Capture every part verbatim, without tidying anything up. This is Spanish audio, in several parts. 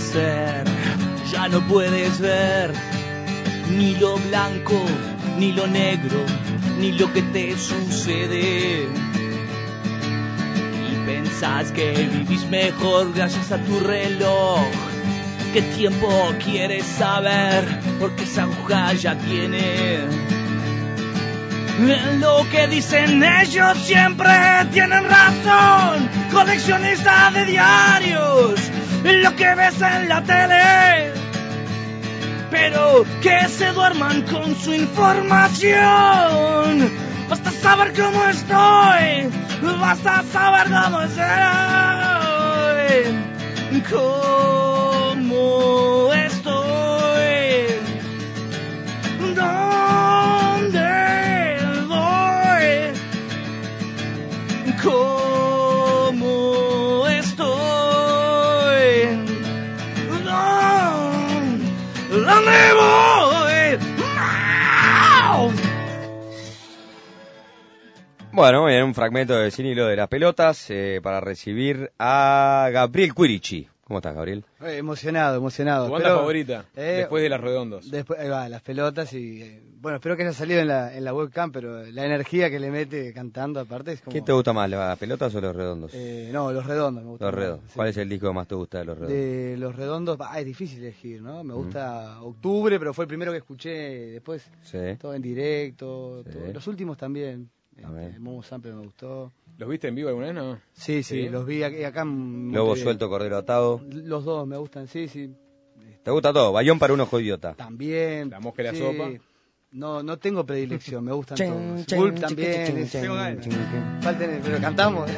ser. Ya no puedes ver ni lo blanco, ni lo negro, ni lo que te sucede. Y pensás que vivís mejor gracias a tu reloj. ¿Qué tiempo quieres saber? Porque esa aguja ya tiene. Lo que dicen ellos siempre tienen razón. Coleccionista de diarios, lo que ves en la tele. Pero que se duerman con su información. Basta saber cómo estoy, basta saber cómo estoy. ¿Cómo estoy? ¿Dónde voy? ¿Cómo estoy? ¿Dónde voy? Bueno, muy bien, un fragmento de Sin Hilo de las Pelotas eh, para recibir a Gabriel Quirici. ¿Cómo estás, Gabriel? Eh, emocionado, emocionado. ¿Tu banda Espero, favorita? eh, después de Las Redondos. Después, ahí va, Las Pelotas y... Eh, bueno, espero que haya salido en la, en la webcam, pero la energía que le mete cantando aparte es como... ¿Qué te gusta más, las pelotas o los redondos? Eh, no, Los Redondos me gustan. Los redondos. Sí. ¿Cuál es el disco que más te gusta de los redondos? De Los Redondos, ah, es difícil elegir, ¿no? Me gusta uh-huh. Octubre, pero fue el primero que escuché, después sí. todo en directo, sí. todo. Los últimos también. Este, Momo Sample me gustó. ¿Los viste en vivo alguna vez, no? Sí, sí, sí. Los vi aquí, acá en Lobo Suelto, Cordero Atado. Los dos me gustan, sí, sí. ¿Te gusta todo? Bayón para un ojo idiota. También. La Mosca y la sí. Sopa. No, no tengo predilección, me gustan chen, todos. Chen, Gulp chen, también. chen, Es, chen, chen, chen, falten, pero cantamos.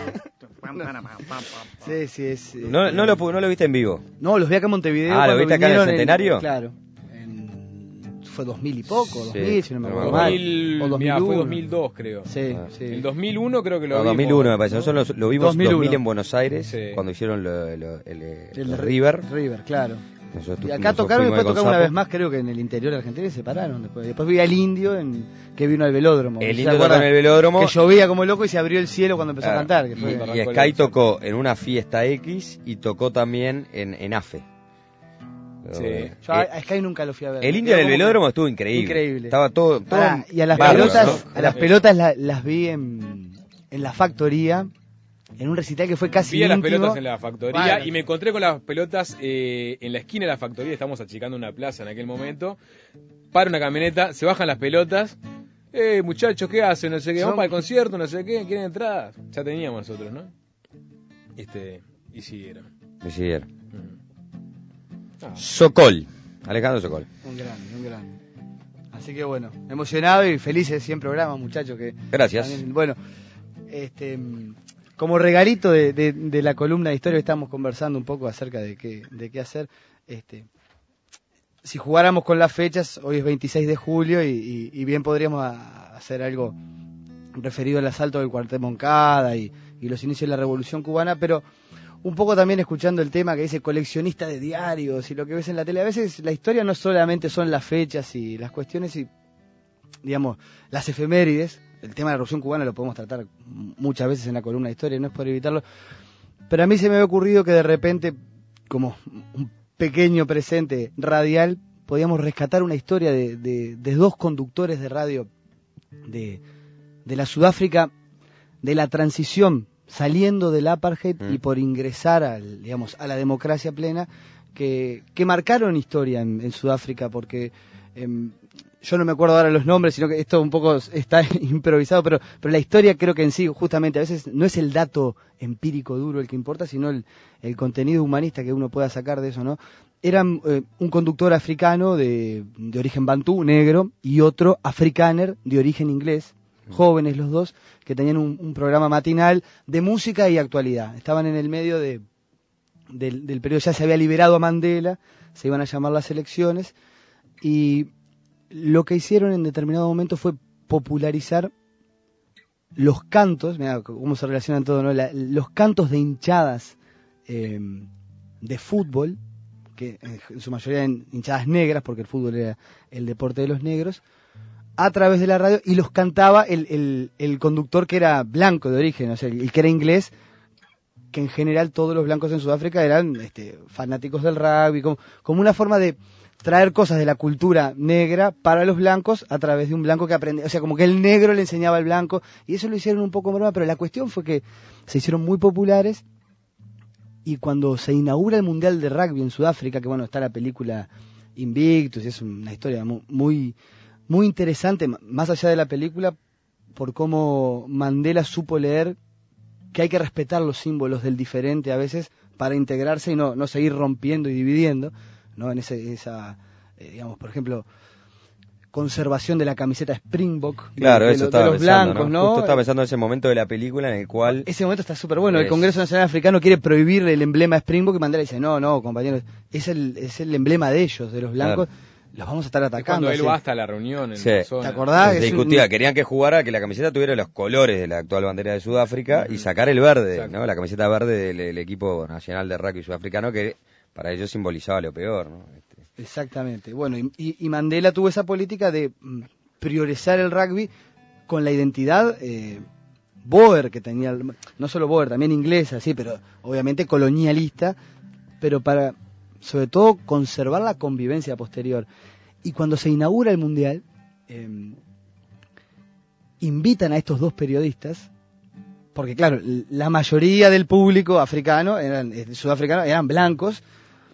Sí, sí, es. No, no, lo, no lo viste en vivo. No, los vi acá en Montevideo. Ah, ¿lo viste acá en el Centenario? En, claro. En, fue dos mil y poco, dos mil, sí, si no me no acuerdo me mal. mil, O dos mil mirá, uno. fue dos mil dos, creo. Sí, ah. sí. El dos mil uno creo que lo no, vimos. dos mil uno me parece. Nosotros lo, lo vimos dos mil uno. dos mil en Buenos Aires, sí. cuando hicieron lo, lo, el, el, el River. River, claro. Nosotros, Y acá tocaron y después tocaron una vez más, creo que en el interior de Argentina y se pararon después. Después vi al Indio en, que vino al velódromo. El ¿Se Indio tocó acuerdan? en el velódromo. Que llovía como loco y se abrió el cielo cuando empezó Claro. a cantar. Que fue... Y, y Sky tocó en una fiesta X y tocó también en, en AFE. Sí. Eh, Yo a, a Sky nunca lo fui a ver. El Indio en el velódromo estuvo increíble. Increíble. Estaba todo... todo Pará, y a las bárbaro, pelotas, ¿no? a las pelotas la, las vi en, en la factoría, en un recital que fue casi Vi a las íntimo. pelotas en la factoría Bueno. y me encontré con las pelotas eh, en la esquina de la factoría. Estamos achicando una plaza en aquel momento. Para una camioneta, se bajan las pelotas. Eh, muchachos, ¿qué hacen? No sé qué, Son- vamos para el concierto, no sé qué, ¿quieren entradas? Ya teníamos nosotros, ¿no? Este, y siguieron. Me siguieron. Mm. Ah. Sokol. Alejandro Sokol. Un grande, un grande. Así que bueno, emocionado y feliz de cien programas, muchachos. Que Gracias. también, bueno, este, como regalito de, de, de la columna de historia, estamos conversando un poco acerca de qué, de qué hacer. Este, si jugáramos con las fechas, hoy es veintiséis de julio y, y, y bien podríamos a, hacer algo referido al asalto del cuartel Moncada y, y los inicios de la Revolución Cubana, pero un poco también escuchando el tema que dice coleccionista de diarios y lo que ves en la tele. A veces la historia no solamente son las fechas y las cuestiones y, digamos, las efemérides. El tema de la Revolución Cubana lo podemos tratar muchas veces en la columna de historia, no es por evitarlo. Pero a mí se me había ocurrido que de repente, como un pequeño presente radial, podíamos rescatar una historia de, de, de dos conductores de radio de, de la Sudáfrica, de la transición saliendo del apartheid mm. y por ingresar al, digamos, a la democracia plena, que, que marcaron historia en, en Sudáfrica, porque eh, yo no me acuerdo ahora los nombres, sino que esto un poco está improvisado, pero, pero la historia creo que en sí, justamente, a veces no es el dato empírico duro el que importa, sino el, el contenido humanista que uno pueda sacar de eso, ¿no? Eran eh, un conductor africano de, de origen bantú, negro, y otro afrikaner de origen inglés, jóvenes los dos, que tenían un, un programa matinal de música y actualidad. Estaban en el medio de, del, del periodo, ya se había liberado a Mandela, se iban a llamar las elecciones, y lo que hicieron en determinado momento fue popularizar los cantos, mira cómo se relacionan todo, ¿no? La, los cantos de hinchadas eh, de fútbol, que en su mayoría eran hinchadas negras, porque el fútbol era el deporte de los negros, a través de la radio, y los cantaba el, el, el conductor que era blanco de origen, o sea, el que era inglés, que en general todos los blancos en Sudáfrica eran este, fanáticos del rugby, como, como una forma de traer cosas de la cultura negra para los blancos a través de un blanco que aprende, o sea, como que el negro le enseñaba al blanco, y eso lo hicieron un poco en broma, pero la cuestión fue que se hicieron muy populares, y cuando se inaugura el Mundial de Rugby en Sudáfrica, que bueno, está la película Invictus, y es una historia muy, muy, muy interesante, más allá de la película, por cómo Mandela supo leer que hay que respetar los símbolos del diferente a veces para integrarse y no, no seguir rompiendo y dividiendo, ¿no? En ese, esa, eh, digamos, por ejemplo, conservación de la camiseta Springbok, claro, de, eso de, estaba de los pensando, blancos, ¿no? ¿no? Justo estaba pensando en ese momento de la película en el cual... Ese momento está súper bueno. Es... El Congreso Nacional Africano quiere prohibir el emblema Springbok y Mandela dice, no, no, compañeros, es el, es el emblema de ellos, de los blancos, claro. Los vamos a estar atacando. Es cuando él va hasta la reunión en sí. la zona. ¿Te acordás? Se discutía, un... querían que jugara, que la camiseta tuviera los colores de la actual bandera de Sudáfrica mm. y sacar el verde, exacto, ¿no? La camiseta verde del, del equipo nacional de rugby sudafricano, que para ellos simbolizaba lo peor, ¿no? Este... Exactamente. Bueno, y, y Mandela tuvo esa política de priorizar el rugby con la identidad eh, Boer que tenía, no solo Boer, también inglesa, sí, pero obviamente colonialista, pero para, sobre todo, conservar la convivencia posterior. Y cuando se inaugura el Mundial, eh, invitan a estos dos periodistas, porque claro, la mayoría del público africano, eran, eh, sudafricano, eran blancos,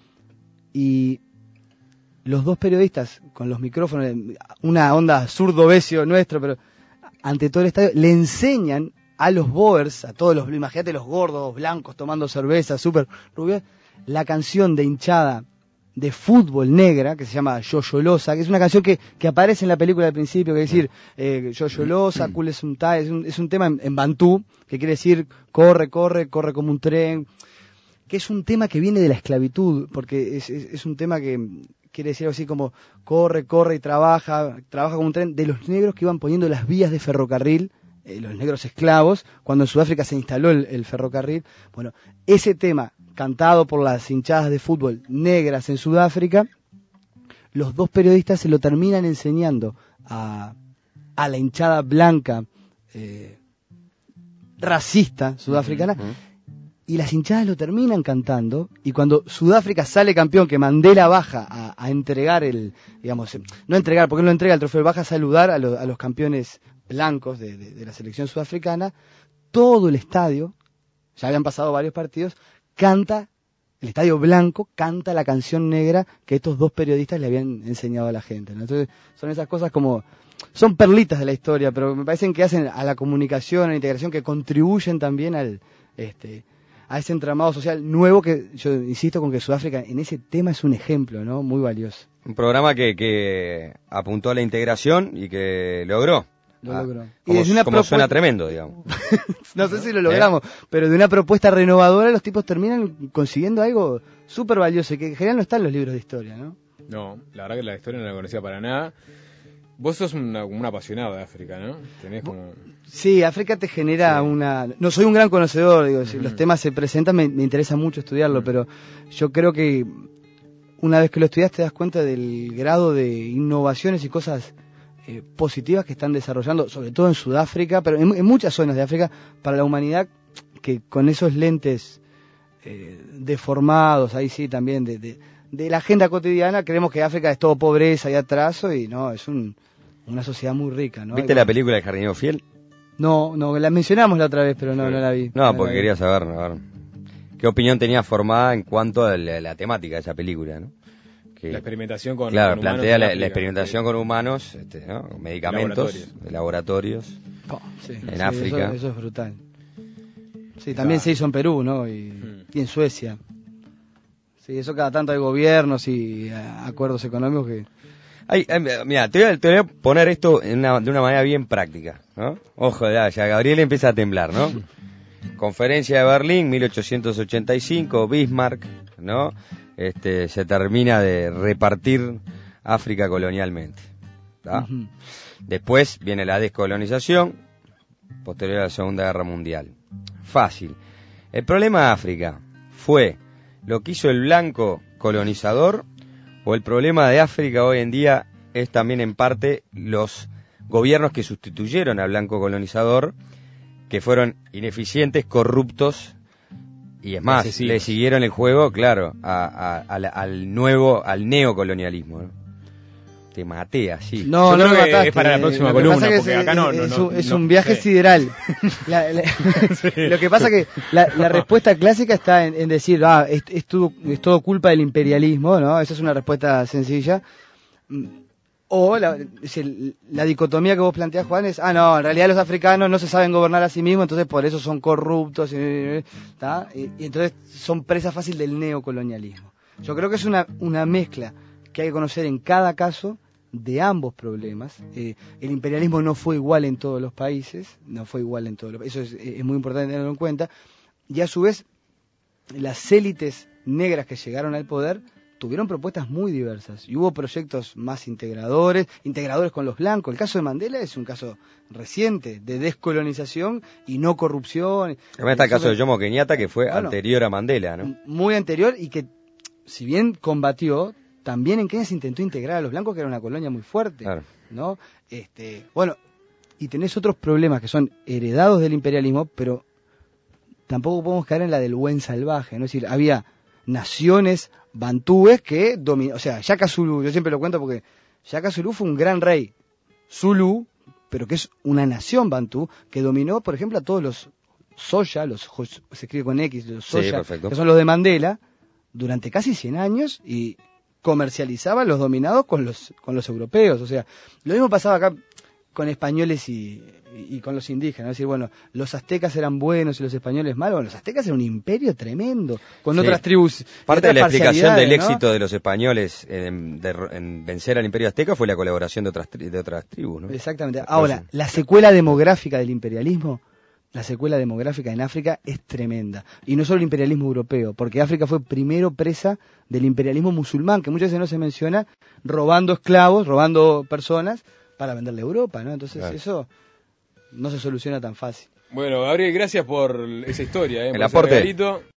y los dos periodistas con los micrófonos, una onda zurdo-besio nuestro, pero ante todo el estadio, le enseñan a los Boers, a todos los, imagínate los gordos, blancos, tomando cerveza, súper rubios, la canción de hinchada de fútbol negra, que se llama Yoyolosa, que es una canción que, que aparece en la película al principio, que es decir, eh, Yoyolosa, Kule Suntai, es un, es un tema en, en bantú, que quiere decir corre, corre, corre como un tren, que es un tema que viene de la esclavitud, porque es, es, es un tema que quiere decir algo así como corre, corre y trabaja, trabaja como un tren, de los negros que iban poniendo las vías de ferrocarril, eh, los negros esclavos, cuando en Sudáfrica se instaló el, el ferrocarril. Bueno, ese tema cantado por las hinchadas de fútbol negras en Sudáfrica, los dos periodistas se lo terminan enseñando a, a la hinchada blanca eh, racista sudafricana, uh-huh. Y las hinchadas lo terminan cantando, y cuando Sudáfrica sale campeón, que Mandela baja a, a entregar el, digamos, no entregar, porque no lo entrega el trofeo, baja a saludar a, lo, a los campeones blancos de, de, de la selección sudafricana, todo el estadio, ya habían pasado varios partidos, canta, el estadio blanco canta la canción negra que estos dos periodistas le habían enseñado a la gente, ¿no? Entonces son esas cosas como, son perlitas de la historia, pero me parecen que hacen a la comunicación, a la integración, que contribuyen también al, este, a ese entramado social nuevo que yo insisto con que Sudáfrica en ese tema es un ejemplo, ¿no? Muy valioso. Un programa que, que apuntó a la integración y que logró. Lo ah, logró. Como, y una como propuesta... suena tremendo, digamos. No sé si lo logramos, ¿Eh? Pero de una propuesta renovadora los tipos terminan consiguiendo algo súper valioso y que en general no está en los libros de historia, ¿no? No, la verdad que la historia no la conocía para nada. Vos sos una, un apasionado de África, ¿no? Tenés como... Sí, África te genera sí. una... No soy un gran conocedor, digo, si uh-huh. los temas se presentan me, me interesa mucho estudiarlo, uh-huh. pero yo creo que una vez que lo estudias te das cuenta del grado de innovaciones y cosas eh, positivas que están desarrollando, sobre todo en Sudáfrica, pero en, en muchas zonas de África, para la humanidad, que con esos lentes eh, deformados, ahí sí también, de, de, de la agenda cotidiana, creemos que África es todo pobreza y atraso, y no, es un... una sociedad muy rica, ¿no? ¿Viste la película El jardinero fiel? No, no, la mencionamos la otra vez, pero no, sí. no la vi. No, no porque quería saber, a ver, qué opinión tenía formada en cuanto a la, la temática de esa película, ¿no? Que, la experimentación con, claro, con plantea humanos. La, la experimentación sí. con humanos, este, ¿no? Con medicamentos, laboratorios. de laboratorios, oh, sí, en sí, África. Eso, eso es brutal. Sí, también ah. se hizo en Perú, ¿no? Y, hmm. y en Suecia. Sí, eso cada tanto hay gobiernos y uh, acuerdos económicos que... Ay, ay, mira, te voy, a, te voy a poner esto en una, de una manera bien práctica, ¿no? Ojo, ya, ya Gabriel empieza a temblar, ¿no? Conferencia de Berlín, mil ochocientos ochenta y cinco, Bismarck, ¿no? Este, se termina de repartir África colonialmente, ¿tá? Uh-huh. Después viene la descolonización, posterior a la Segunda Guerra Mundial. Fácil. El problema de África fue lo que hizo el blanco colonizador, o el problema de África hoy en día es también en parte los gobiernos que sustituyeron al blanco colonizador, que fueron ineficientes, corruptos y es más, Asesinos. le siguieron el juego, claro, a, a- al, al nuevo, al neocolonialismo, ¿no? Te maté así. No, Yo no creo me que mataste. es para la próxima Lo que columna, pasa que porque es, acá no- es- no- es no- un, es no- un viaje sí. sideral. La- la- Lo que pasa que la, la respuesta clásica está en, en decir, ah, es, es, todo, es todo culpa del imperialismo, ¿no? Esa es una respuesta sencilla. Mm, O la, es decir, la dicotomía que vos planteás, Juan, es, ah, no, en realidad los africanos no se saben gobernar a sí mismos, entonces por eso son corruptos, y, ¿tá? y, y entonces son presa fácil del neocolonialismo. Yo creo que es una, una mezcla que hay que conocer en cada caso de ambos problemas. Eh, el imperialismo no fue igual en todos los países, no fue igual en todos los países, eso es, es muy importante tenerlo en cuenta, y a su vez las élites negras que llegaron al poder tuvieron propuestas muy diversas y hubo proyectos más integradores, integradores con los blancos. El caso de Mandela es un caso reciente de descolonización y no corrupción. También está el caso de Jomo Kenyatta, que fue Bueno, anterior a Mandela, ¿no? muy anterior y que, si bien combatió, también en Kenia se intentó integrar a los blancos, que era una colonia muy fuerte, Claro. ¿no? Este, bueno, y tenés otros problemas que son heredados del imperialismo, pero tampoco podemos caer en la del buen salvaje, ¿no? Es decir, había naciones bantúes que dominaban, o sea, Shaka Zulu, yo siempre lo cuento porque Shaka Zulu fue un gran rey Zulu, pero que es una nación bantú que dominó, por ejemplo, a todos los Soya, los Jos- se escribe con X, los Sí, Soya, perfecto. que son los de Mandela, durante casi cien años y comercializaba los dominados con los con los europeos, o sea, lo mismo pasaba acá con españoles y, y, y con los indígenas, es decir, bueno, los aztecas eran buenos y los españoles malos, bueno, los aztecas eran un imperio tremendo, con Sí. otras tribus. Parte de la otras explicación del parcialidades, ¿no? éxito de los españoles en, de- en vencer al Imperio Azteca fue la colaboración de otras, tri- de otras tribus, ¿no? Exactamente. Por Ahora, eso. la secuela demográfica del imperialismo, la secuela demográfica en África es tremenda. Y no solo el imperialismo europeo, porque África fue primero presa del imperialismo musulmán, que muchas veces no se menciona, robando esclavos, robando personas para venderle a Europa, ¿no? Entonces Claro. eso no se soluciona tan fácil. Bueno, Gabriel, gracias por esa historia, ¿eh? El por ese aporte. regalito.